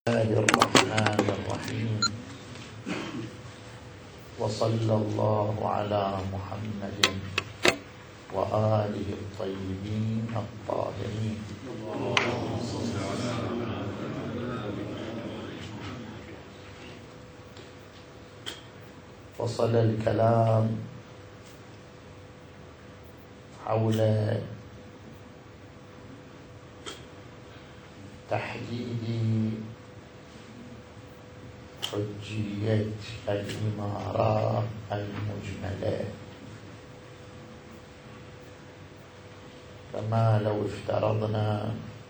الله الرحمن الرحيم. وصلى الله على محمد وآله الطيبين الطاهرين. وصل الكلام حول تحديد حجية الإمارة المجملة، كما لو افترضنا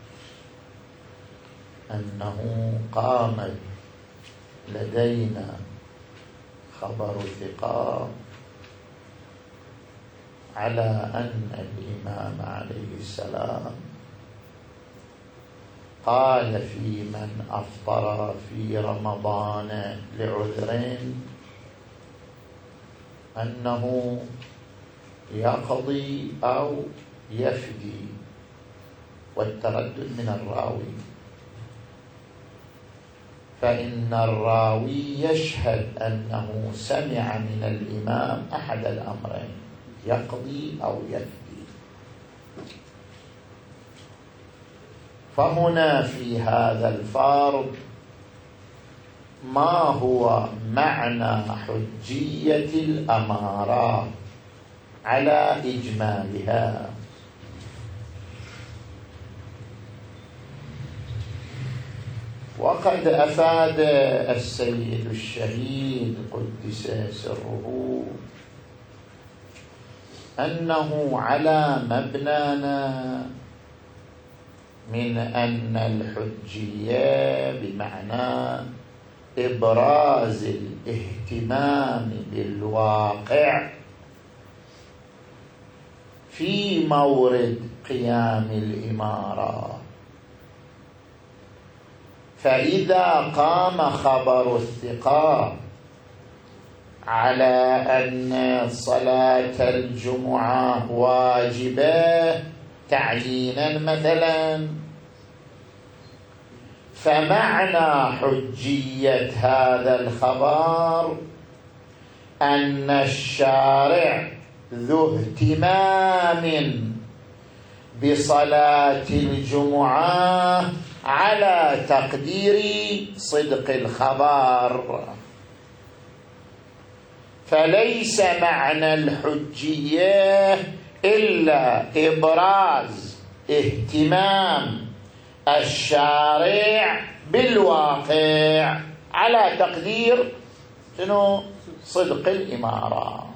أنه قامت لدينا خبر ثقة على أن الإمام عليه السلام قال في من أفطر في رمضان لعذر أنه يقضي أو يفدي، والتردد من الراوي، فإن الراوي يشهد أنه سمع من الإمام أحد الأمرين، يقضي أو يفدي. فهنا في هذا الفرض ما هو معنى حجية الأمارة على إجمالها؟ وقد أفاد السيد الشهيد قدس سره أنه على مبنانا من أن الحجية بمعنى إبراز الاهتمام بالواقع في مورد قيام الإمارة. فإذا قام خبر الثقة على أن صلاة الجمعة واجبة تعيينا مثلا، فمعنى حجية هذا الخبر أن الشارع ذو اهتمام بصلاة الجمعة على تقدير صدق الخبر. فليس معنى الحجية إلا إبراز اهتمام الشارع بالواقع على تقدير صدق الإمارة.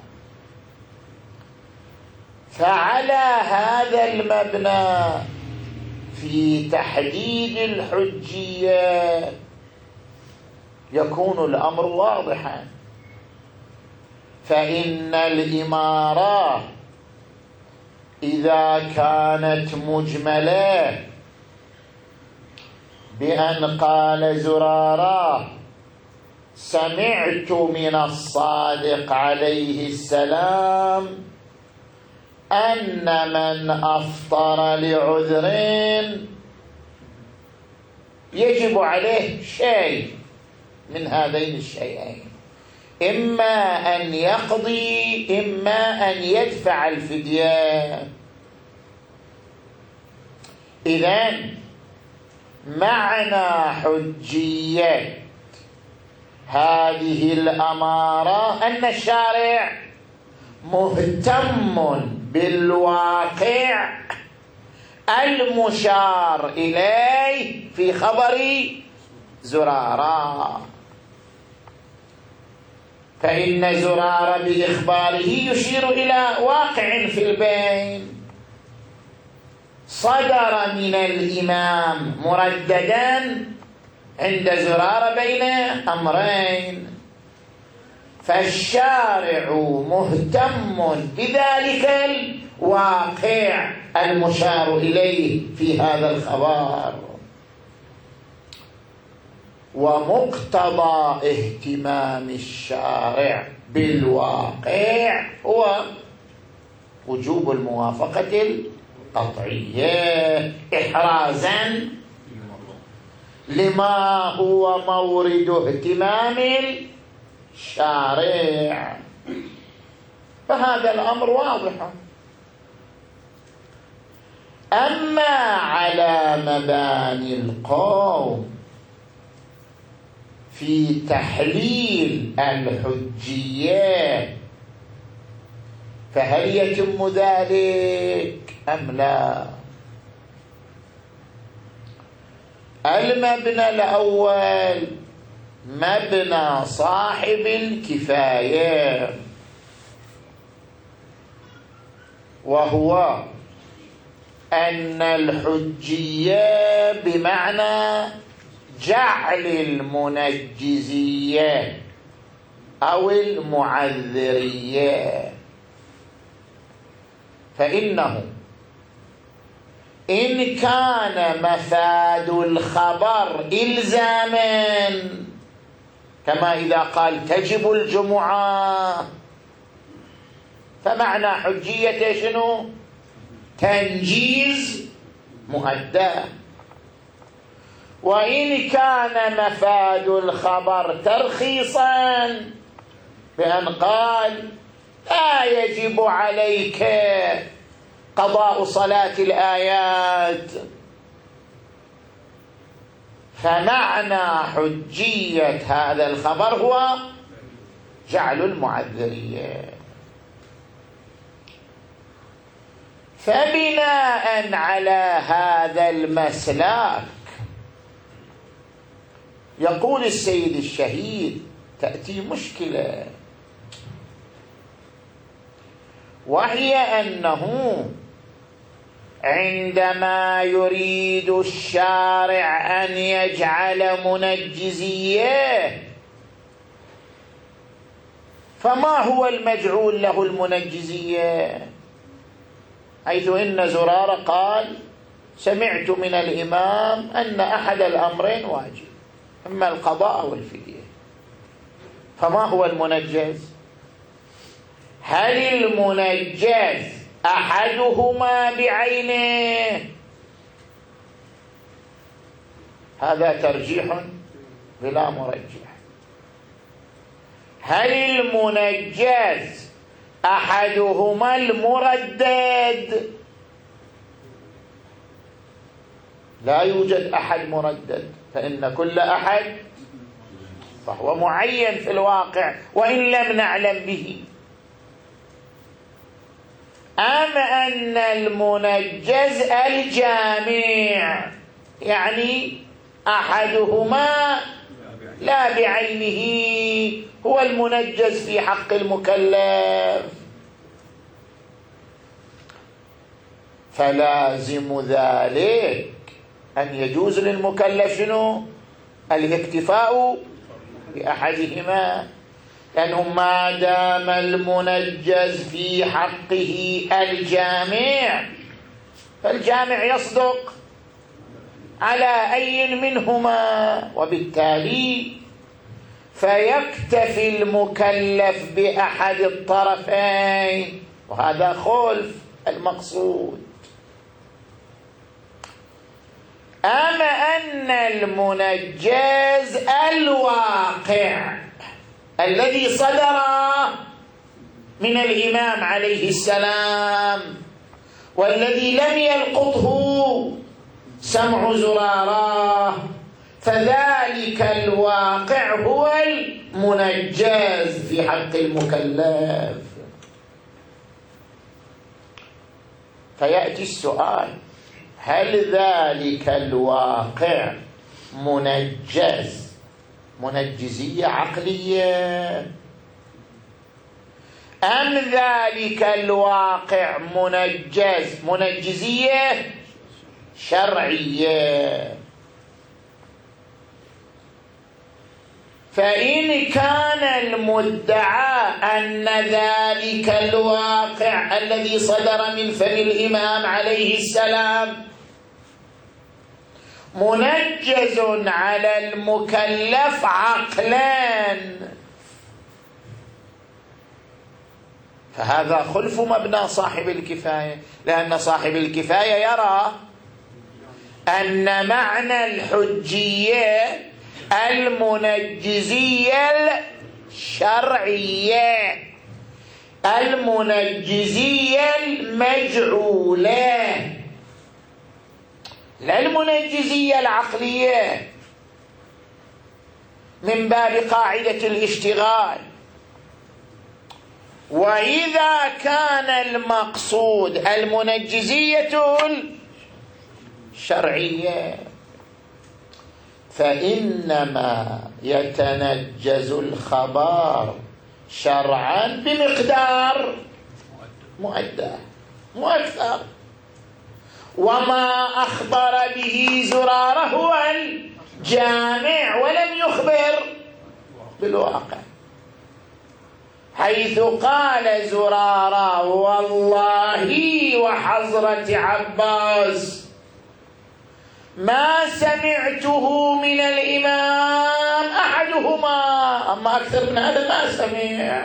فعلى هذا المبنى في تحديد الحجية يكون الأمر واضحا، فإن الإمارة إذا كانت مجملة بأن قال زرارة سمعت من الصادق عليه السلام أن من أفطر لعذر يجب عليه شيء من هذين الشيئين، إما أن يقضي إما أن يدفع الفدية. إذن معنى حجية هذه الأمارة أن الشارع مهتم بالواقع المشار إليه في خبر زرارة، فإن زرارة بإخباره يشير إلى واقع في البين صدر من الإمام مرددا عند زرارة بين أمرين، فالشارع مهتم بذلك الواقع المشار إليه في هذا الخبر. ومقتضى اهتمام الشارع بالواقع هو وجوب الموافقة القطعية إحرازا لما هو مورد اهتمام الشارع، فهذا الأمر واضح. أما على مباني القوم في تحليل الحجية فهل يتم ذلك أم لا؟ المبنى الأول مبنى صاحب الكفاية، وهو أن الحجية بمعنى جعل المنجزية أو المعذرية، فإنه إن كان مفاد الخبر إلزاما، كما إذا قال تجب الجمعة، فمعنى حجية شنو؟ تنجيز مؤدى. وإن كان مفاد الخبر ترخيصا بأن قال لا يجب عليك قضاء صلاة الآيات، فمعنى حجية هذا الخبر هو جعل المعذرية. فبناء على هذا المسلك يقول السيد الشهيد تأتي مشكلة، وهي أنه عندما يريد الشارع أن يجعل منجزية، فما هو المجعول له المنجزية؟ حيث إن زرارة قال سمعت من الإمام أن أحد الأمرين واجب، إما القضاء أو الفدية، فما هو المنجز؟ هل المنجز أحدهما بعينه؟ هذا ترجيح بلا مرجح. هل المنجز أحدهما المردد؟ لا يوجد أحد مردد، فإن كل أحد فهو معين في الواقع وإن لم نعلم به. أم أن المنجز الجامع، يعني أحدهما لا بعينه هو المنجز في حق المكلف، فلازم ذلك أن يجوز للمكلف شنو؟ الاكتفاء بأحدهما، لأنه ما دام المنجز في حقه الجامع فالجامع يصدق على أي منهما، وبالتالي فيكتفي المكلف بأحد الطرفين، وهذا خلف المقصود. أما أن المنجز الواقع الذي صدر من الإمام عليه السلام والذي لم يلقطه سمع زرارة، فذلك الواقع هو المنجز في حق المكلف. فيأتي السؤال: هل ذلك الواقع منجزية عقلية، أم ذلك الواقع منجزية شرعية؟ فإن كان المدعى أن ذلك الواقع الذي صدر من فم الإمام عليه السلام منجز على المكلف عقلا، فهذا خلف مبنى صاحب الكفاية، لأن صاحب الكفاية يرى أن معنى الحجية المنجزية الشرعية، المنجزية المجعولة، لا المنجزية العقلية من باب قاعدة الاشتغال. وإذا كان المقصود المنجزية الشرعية فإنما يتنجز الخبر شرعا بمقدار مؤدى مو أكثر. وما أخبر به زرارة هو الجامع ولم يخبر بالواقع، حيث قال زرارة والله وحضرة عباس ما سمعته من الإمام أحدهما، أما أكثر من هذا ما سمع.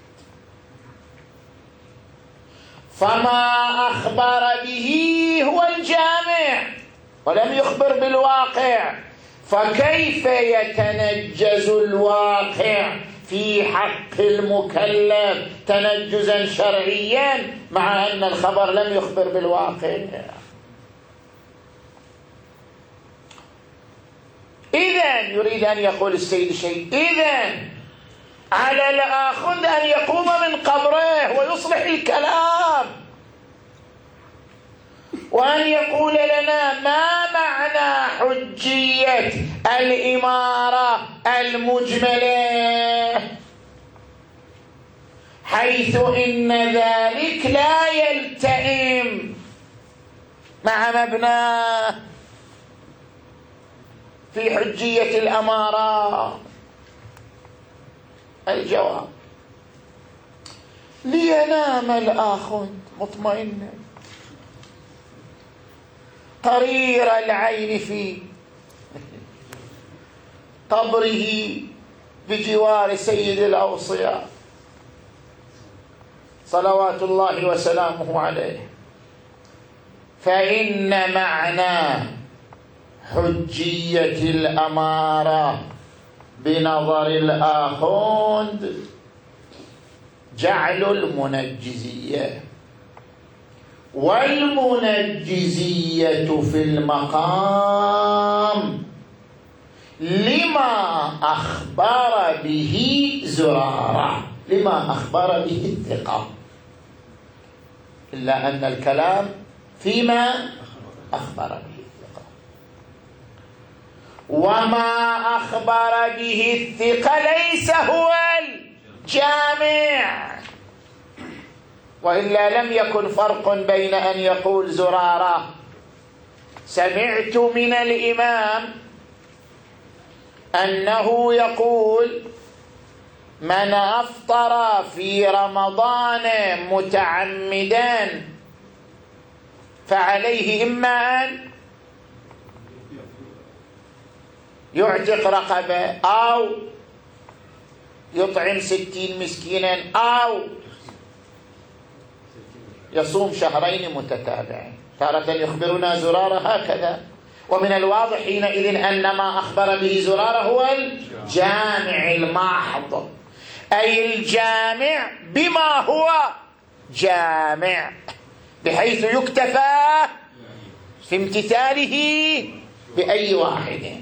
فما أخبر به هو الجامع ولم يخبر بالواقع، فكيف يتنجز الواقع في حق المكلف تنجزا شرعيا مع أن الخبر لم يخبر بالواقع؟ إذن يريد أن يقول السيد شيء، إذن على الآخذ أن يقوم من قبره ويصلح الكلام وأن يقول لنا ما معنى حجية الإمارة المجملة، حيث إن ذلك لا يلتئم مع مبناه في حجية الأمارة. الجواب: لينام الآخذ مطمئنا قرير العين في قبره بجوار سيد الأوصياء صلوات الله وسلامه عليه، فإن معنى حجية الأمارة بنظر الآخوند جعل المنجزية، والمنجزية في المقام لما أخبر به زرارة، لما أخبر به الثقة، إلا أن الكلام فيما أخبر به الثقة. وما أخبر به الثقة ليس هو الجامع، وإلا لم يكن فرق بين أن يقول زرارة سمعت من الإمام أنه يقول من أفطر في رمضان متعمدا فعليه إما أن يعتق رقبة أو يطعم 60 مسكينا أو يصوم شهرين متتابعين. تارة يخبرنا زرارة هكذا، ومن الواضح حينئذ أن ما أخبر به زرارة هو الجامع المحض، أي الجامع بما هو جامع، بحيث يكتفى في امتثاله بأي واحد.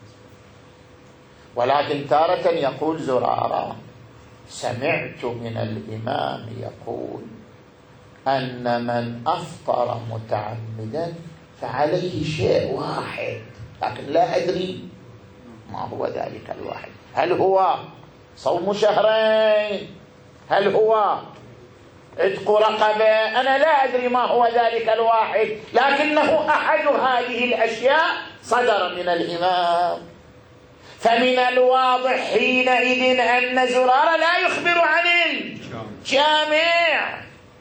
ولكن تارة يقول زرارة سمعت من الإمام يقول أن من أفطر متعمدا فعليه شيء واحد، لكن لا أدري ما هو ذلك الواحد، هل هو صوم شهرين، هل هو عتق رقبة، أنا لا أدري ما هو ذلك الواحد، لكنه أحد هذه الأشياء صدر من الإمام. فمن الواضح حينئذ أن زرارة لا يخبر عن الجامع،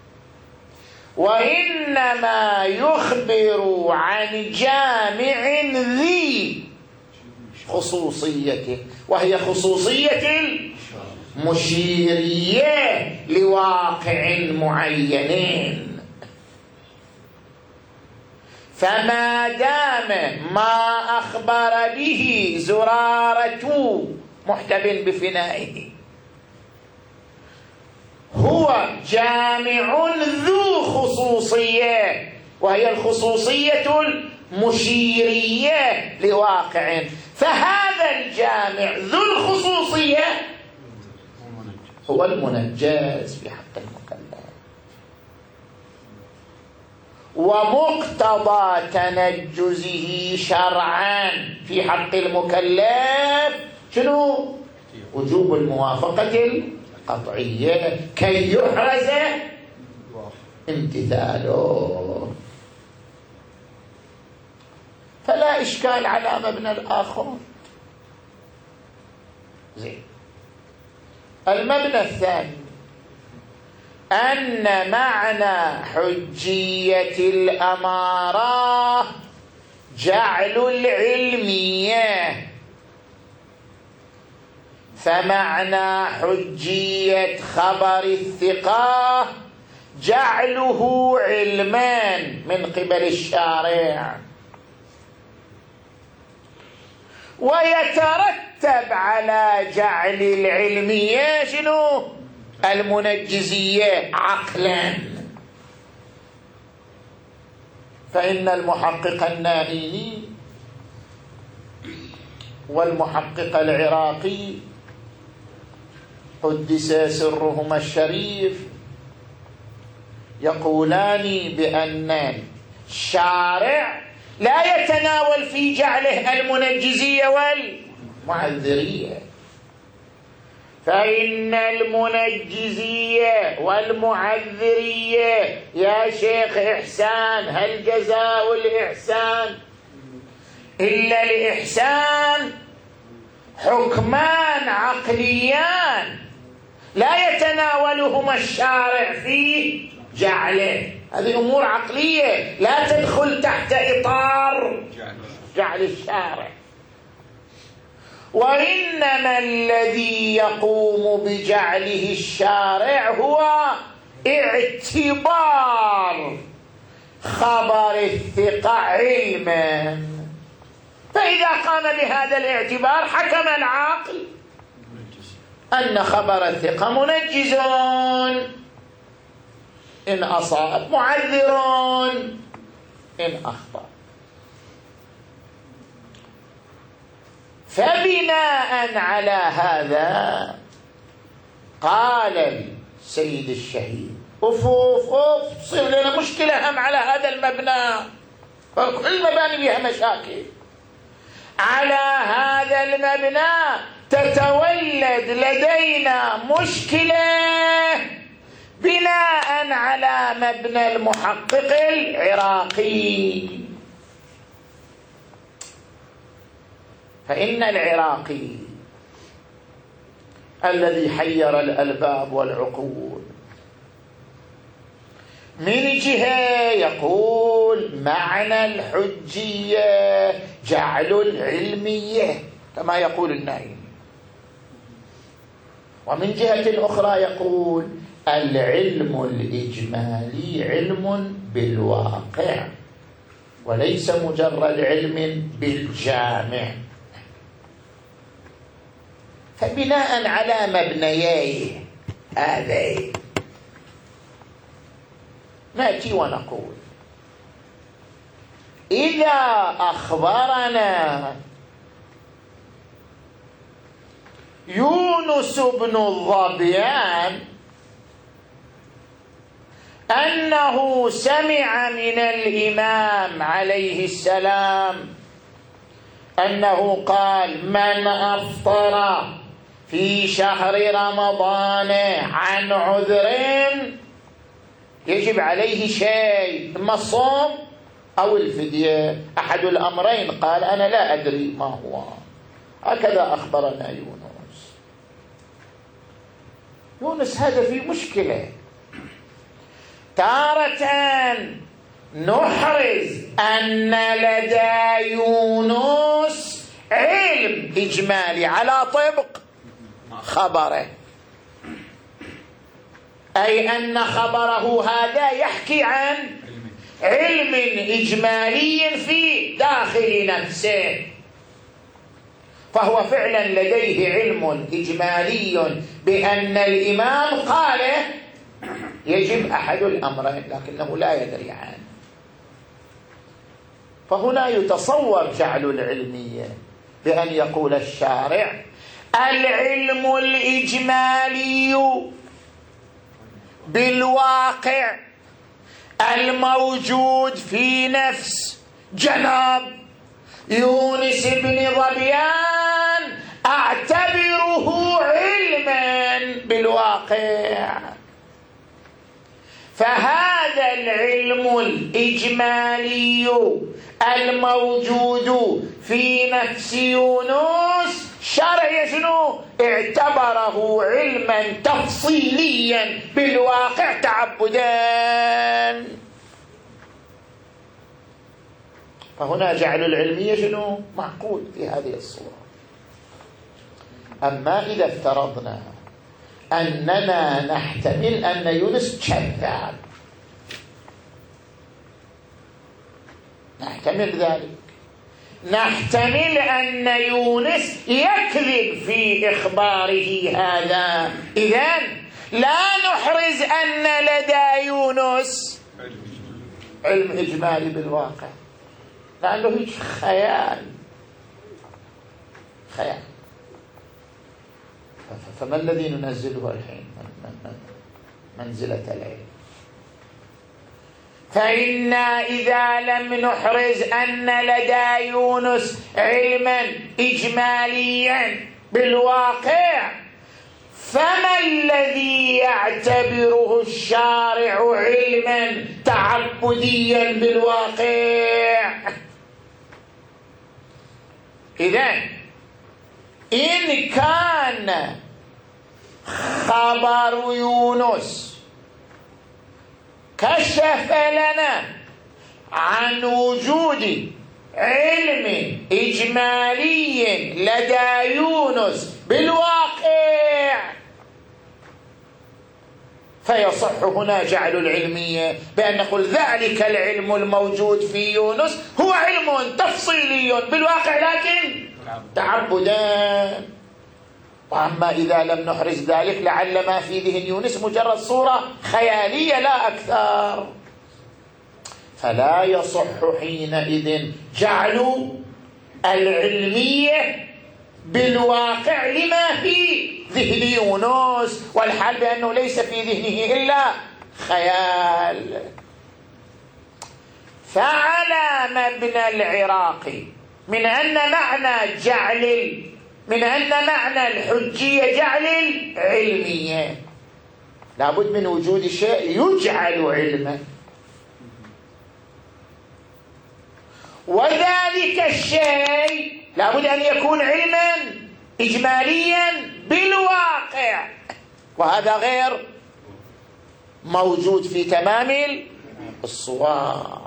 وإنما يخبر عن جامع ذي خصوصية، وهي خصوصية المشيرية لواقع معين. فما دام ما أخبر به زرارة محتب بفنائه هو جامع ذو خصوصية، وهي الخصوصية المشيرية لواقع، فهذا الجامع ذو الخصوصية هو المنجز في حق المكلف. ومقتضى تنجزه شرعا في حق المكلف شنو؟ وجوب الموافقة القطعية كي يحرز امتثاله. فلا إشكال على مبنى الآخر. زين. المبنى الثاني أن معنى حجية الأمارة جعل العلمية، فمعنى حجية خبر الثقة جعله علما من قبل الشارع، ويترتب على جعل العلمية شنو؟ المنجزية عقلا. فإن المحقق النائي والمحقق العراقي قدس سرهما الشريف يقولان بأن الشارع لا يتناول في جعله المنجزية والمعذرية، فإن المنجزية والمعذرية يا شيخ إحسان، هل جزاء الإحسان إلا الإحسان؟ حكمان عقليان لا يتناولهما الشارع في جعله، هذه أمور عقلية لا تدخل تحت إطار جعل الشارع. وإنما الذي يقوم بجعله الشارع هو اعتبار خبر الثقة علما، فإذا قام بهذا الاعتبار حكم العاقل أن خبر الثقة منجز إن أصاب، معذر إن أخطأ. فبناء على هذا قال السيد الشهيد تصير لنا مشكلة هم على هذا المبنى، كل المباني بها مشاكل. على هذا المبنى تتولد لدينا مشكلة بناء على مبنى المحقق العراقي. فإن العراقي الذي حير الألباب والعقول من جهة يقول معنى الحجية جعل العلمية كما يقول النائي، ومن جهة أخرى يقول العلم الإجمالي علم بالواقع وليس مجرد علم بالجامع. فبناء على مبنييه هذين نأتي ونقول إذا أخبرنا يونس بن الظبيان أنه سمع من الإمام عليه السلام أنه قال من أفطر في شهر رمضان عن عذر يجب عليه شيء، إما الصوم أو الفدية، أحد الأمرين. قال أنا لا أدري ما هو. هكذا أخبرنا يونس هذا في مشكلة. تارة نحرز أن لدى يونس علم إجمالي على طبق خبره، أي أن خبره هذا يحكي عن علم إجمالي في داخل نفسه، فهو فعلا لديه علم إجمالي بأن الإمام قال يجب أحد الأمرين، لكنه لا يدري عنه. فهنا يتصور جعل العلمية بأن يقول الشارع العلم الإجمالي بالواقع الموجود في نفس جناب يونس بن ظبيان أعتبره علما بالواقع. فهذا العلم الإجمالي الموجود في نفس يونس شرع شنو؟ اعتبره علما تفصيليا بالواقع تعبدا. فهنا جعل العلمية شنو؟ معقول في هذه الصورة. أما إذا افترضنا أننا نحتمل أن يونس كذاب، نحتمل ذلك، نحتمل أن يونس يكذب في إخباره هذا، إذن لا نحرز أن لدى يونس علم إجمالي بالواقع، لأنه هيك خيال. فما الذي ننزله الحين منزلة العلم؟ فإنا إذا لم نحرز أن لدى يونس علما إجماليا بالواقع، فما الذي يعتبره الشارع علما تعبديا بالواقع؟ إذن إن كان خبر يونس كشف لنا عن وجود علم إجمالي لدى يونس بالواقع، فيصح هنا جعل العلمية بأن نقول ذلك العلم الموجود في يونس هو علم تفصيلي بالواقع لكن تعبدا. وأما إذا لم نحرز ذلك لعل ما في ذهن يونس مجرد صورة خيالية لا أكثر، فلا يصح حينئذ جعل العلمية بالواقع لما في ذهن يونس، والحال بأنه ليس في ذهنه إلا خيال. فعلى مبنى العراقي من أن معنى الحجية جعل العلمية، لابد من وجود شيء يجعل علما، وذلك الشيء لابد أن يكون علما إجماليا بالواقع، وهذا غير موجود في تمام الصور.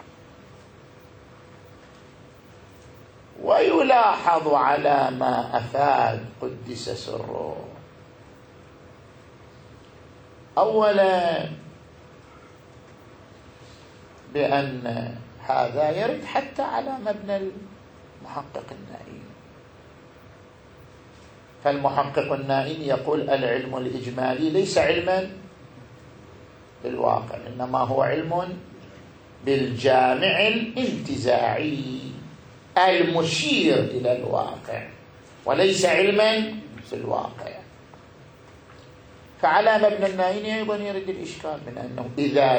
ويلاحظ على ما أفاد قدس سره أولا بأن هذا يرد حتى على مبنى المحقق النائي. فالمحقق النائي يقول العلم الإجمالي ليس علما بالواقع، إنما هو علم بالجامع الانتزاعي المشير إلى الواقع، وليس علما بالواقع. فعلى مبنى النائي أيضا يرد الإشكال من أنه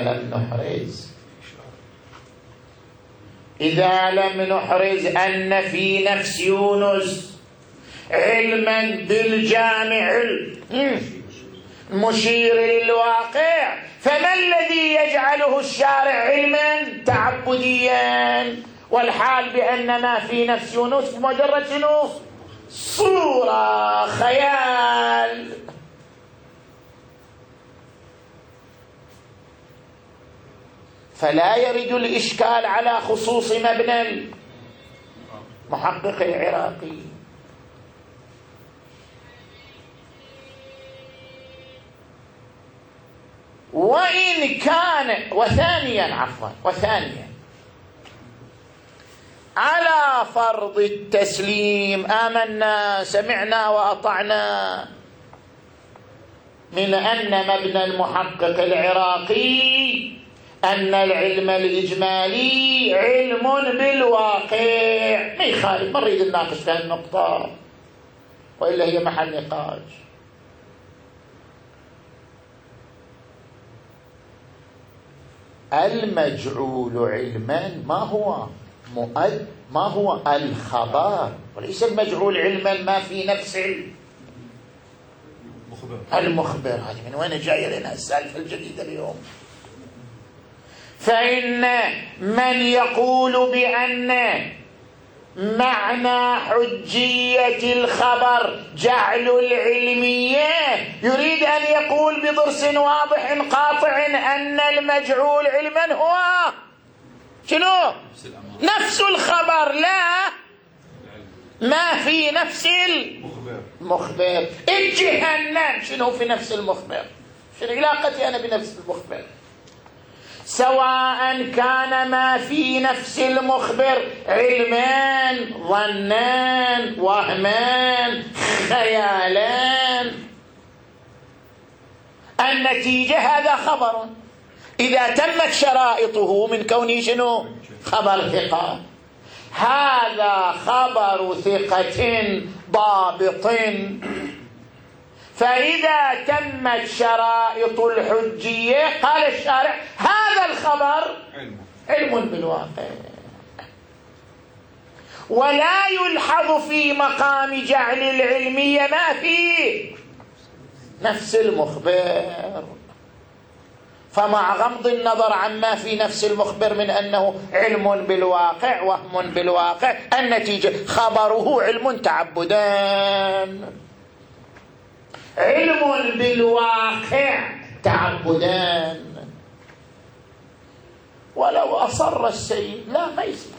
إذا لم نحرز أن في نفس يونس علما بالجامع المشير للواقع، فما الذي يجعله الشارع علما تعبديا، والحال بأن ما في نفس يونس مجرد شنو؟ صورة خيال. فلا يرد الإشكال على خصوص مبنى المحقق العراقي. وإن كان وثانيا على فرض التسليم، آمنا سمعنا وأطعنا، من أن مبنى المحقق العراقي أن العلم الإجمالي علم بالواقع، ما يخالف، ما نريد نناقش في النقطة وإلا هي محل نقاش. المجعول علما ما هو الخبر، وليس المجعول علما ما في نفس المخبر. هذه من وين جايه لنا السالفه الجديده اليوم؟ فإن من يقول بأن معنى حجية الخبر جعل العلمية يريد أن يقول بضرس واضح قاطع أن المجعول علما هو شنو؟ نفس الخبر، لا ما في نفس المخبر. الجهنم شنو في نفس المخبر؟ شنو علاقتي أنا بنفس المخبر؟ سواء كان ما في نفس المخبر علمان، ظنان، وهمان، خيالان، النتيجة هذا خبر إذا تمت شرائطه من كونه شنو؟ خبر ثقة. هذا خبر ثقة ضابط، فإذا تمت شرائط الحجية قال الشارع هذا الخبر علم بالواقع. ولا يلحظ في مقام جعل العلمية ما في نفس المخبر، فمع غمض النظر عما في نفس المخبر من أنه علم بالواقع وهم بالواقع، النتيجة خبره علم تعبدان، علم بالواقع تعبدان. ولو أصر السيد لا ما يصير،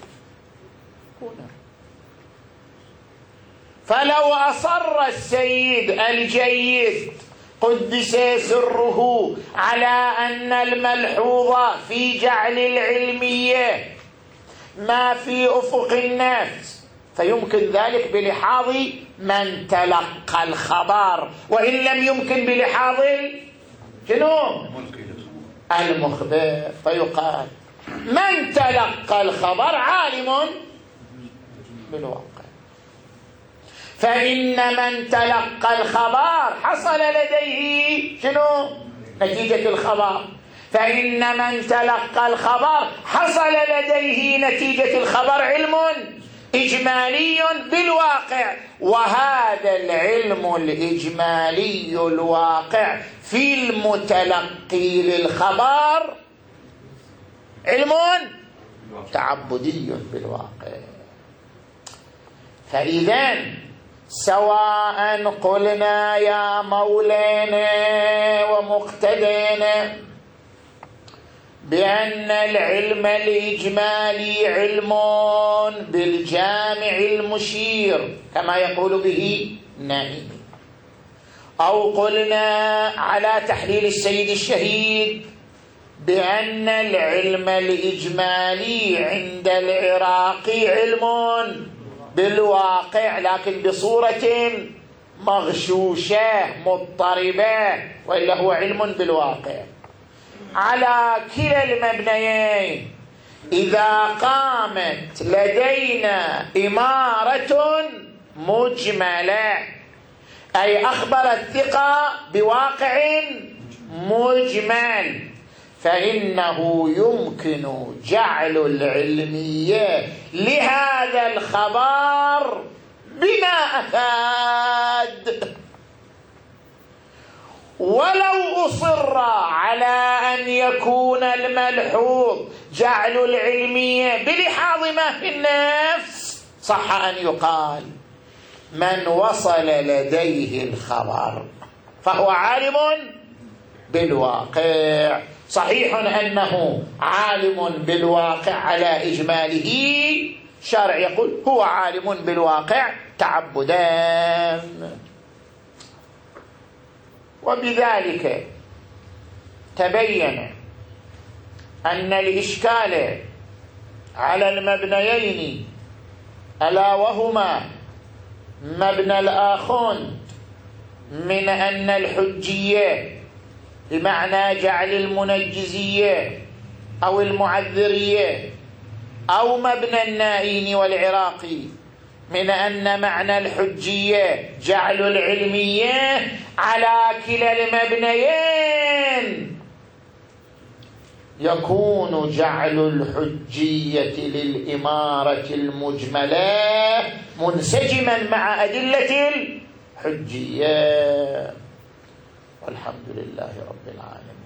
فلو أصر السيد الجيد قدس سره على أن الملحوظ في جعل العلمية ما في أفق النفس، فيمكن ذلك بلحاظ من تلقى الخبر، وإن لم يمكن بلحاظ شنو؟ المخبر، فيقال من تلقى الخبر عالم بالواقع. فإن من تلقى الخبر حصل لديه شنو؟ نتيجة الخبر. فإن من تلقى الخبر حصل لديه نتيجة الخبر علم إجمالي بالواقع، وهذا العلم الإجمالي الواقع في المتلقي للخبر علم تعبدي بالواقع. فإذا سواء قلنا يا مولانا ومقتدانا بأن العلم الإجمالي علم بالجامع المشير كما يقول به النائي، أو قلنا على تحليل السيد الشهيد بأن العلم الإجمالي عند العراقي علم بالواقع لكن بصورة مغشوشة مضطربة، وإلا هو علم بالواقع. على كلا المبنيين إذا قامت لدينا إمارة مجملة أي أخبر الثقة بواقع مجمل، فإنه يمكن جعل العلمية لهذا الخبر بما أفاد. ولو أصر على أن يكون الملحوظ جعل العلمية بلحاظ ما في النفس، صح أن يقال من وصل لديه الخبر فهو عالم بالواقع. صحيح أنه عالم بالواقع على إجماله، الشارع يقول هو عالم بالواقع تعبدان. وبذلك تبين أن الإشكال على المبنيين ألا وهما مبنى الآخوند من أن الحجية بمعنى جعل المنجزية أو المعذرية، أو مبنى النائين والعراقي من أن معنى الحجية جعل العلمية، على كلا المبنيين يكون جعل الحجية للإمارة المجملة منسجما مع أدلة الحجية. والحمد لله رب العالمين.